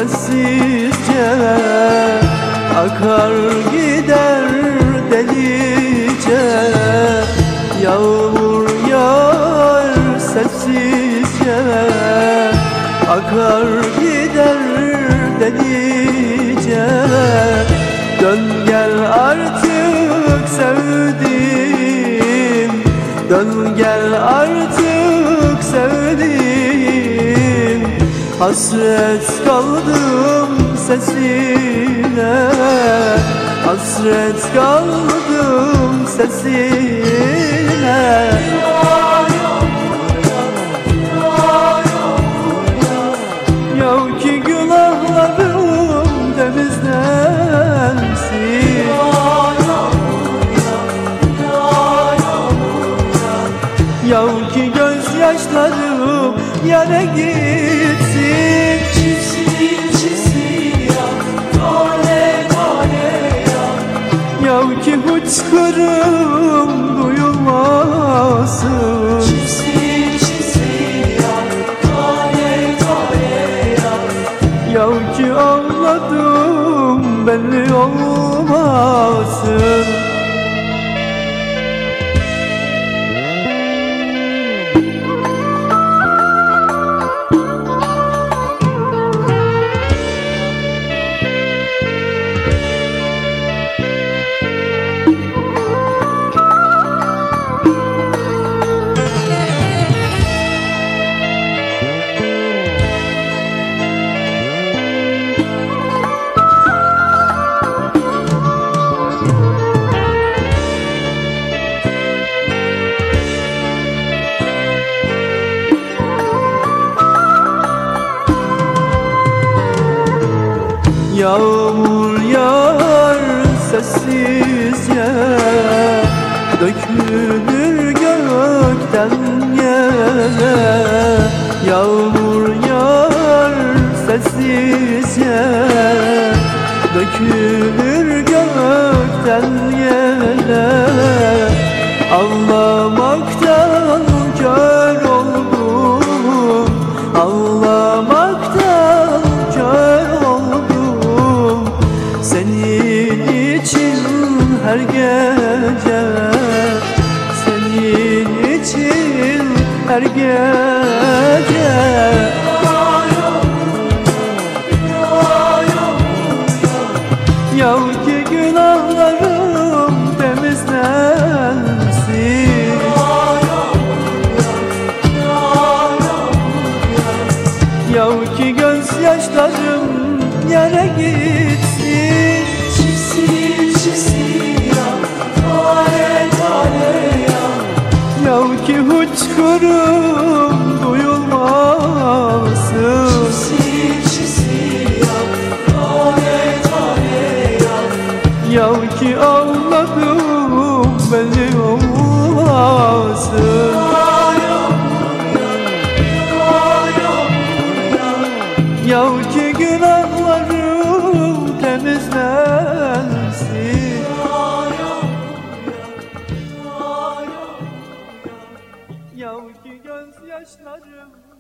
sessizce akar gider delice. Yağmur yağar sessizce akar gider delice. Dön gel artık sevdim, dön gel artık sevdim. Hasret kaldım sesine, hasret kaldım sesine. Yav ki günahlarım temizlensin, yav ki gözyaşlarım yere gitsin. Çizsin çizsin ya, tane tane ya. Yav ki hıçkırım duyulmasın. Çizsin çizsin ya, tane tane ya. Yav ki ağladım belli olmasın. Yağmur yağar sessizce, dökülür gökten yere. Yağmur yağar sessizce, dökülür gökten yere. Ağlamaktan kör oldum, ağlamaktan kör oldum. Senin için her gece, senin için her gece. Yav ki günahlarım temizlensin, yav ki gözyaşlarım yere gitsin. Çizsin çizsin ya, tane tane ya. Yav ki hıçkırım duyulmasın. Çizsin çizsin ya, tane tane ya. Yav ki ağladım belli olmasın. Yav ki günahlarım temizlensin. Yav ki gözyaşlarım